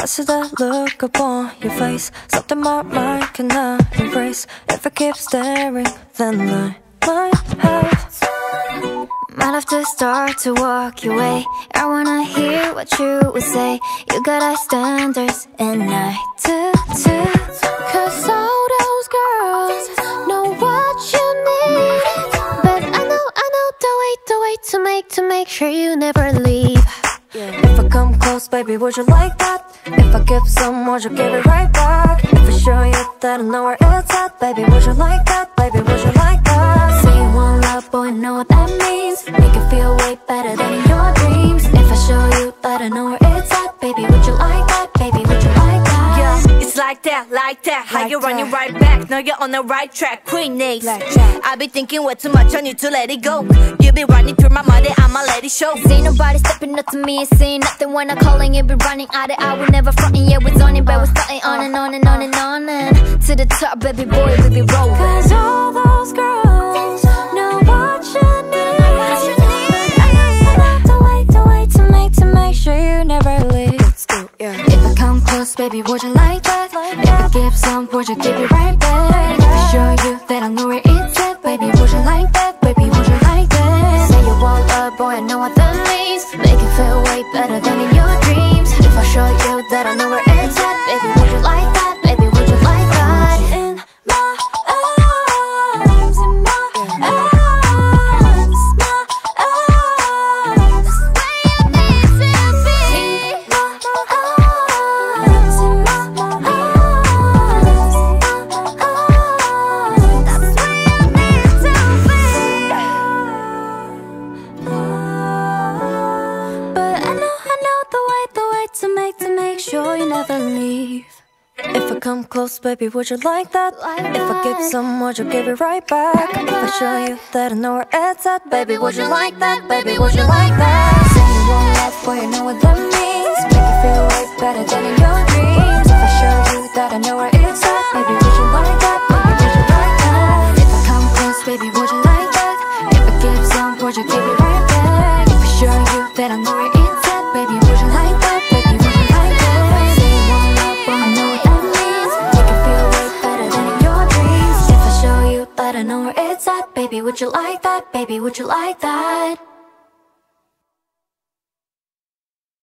see that look upon your face, something my mind cannot embrace. If I keep staring, then I might have to start to walk your way. I wanna hear what you would say. You got high standards and I do too. Cause all those girls know what you need, but I know the way to make sure you never leave. If I come close, baby, would you like that? If I give some, would you give it right back? If I show you that I know where it's at, baby, would you like that? Baby, would you like that? Say you want love, boy, know what that means. Make it feel way better than in your dreams. If I show you that I know where it's at, baby, would you like that? Baby, would you like that? Yeah, it's like that, how you running right back. Know you're on the right track, Queen Ace. I be thinking way too much on you to let it go. You be running through my mind, I'ma let it show. See nobody stepping up to me and saying nothing when I'm calling. You be running out of hour, never fronting. Yeah, we're zoning, but we're starting on and on and on and on and to the top, baby boy, baby roll. Cause all those girls know what you need. I know the way to make sure you never leave. If I come close, baby, would you like that? If I give some, would you give it right back? If I show you that I know where it's at, baby, would you like that? Baby, would you like that? Say you want love, boy, I know what that means. Make it feel way better than in your dreams. If I show you that I know where it's at, baby, would you like that? Baby, would you like that? In my arms, in my arms, my arms. That's where you need to be. In my arms, in my arms, That's where you need to be. But I know the way to make sure you never leave. If I come close, baby, would you like that? If I give some, would you give it right back? If I show you that I know where it's at, baby, would you like that? Baby, would you like that? Say you want love, boy, you know what that means. Make it feel way better than in your dreams. If I show you that I know where it's at, baby, would you like that? Baby, would you like that? If I come close, baby, would you like that? If I give some, would you give it right back? If I show you that I know where it's at, baby, would you like that? Baby, would you like that? Say you want love, boy, I know what that means. Make it feel way better than in your dreams. If I show you that I know where it's at, baby, would you like that? Baby, would you like that?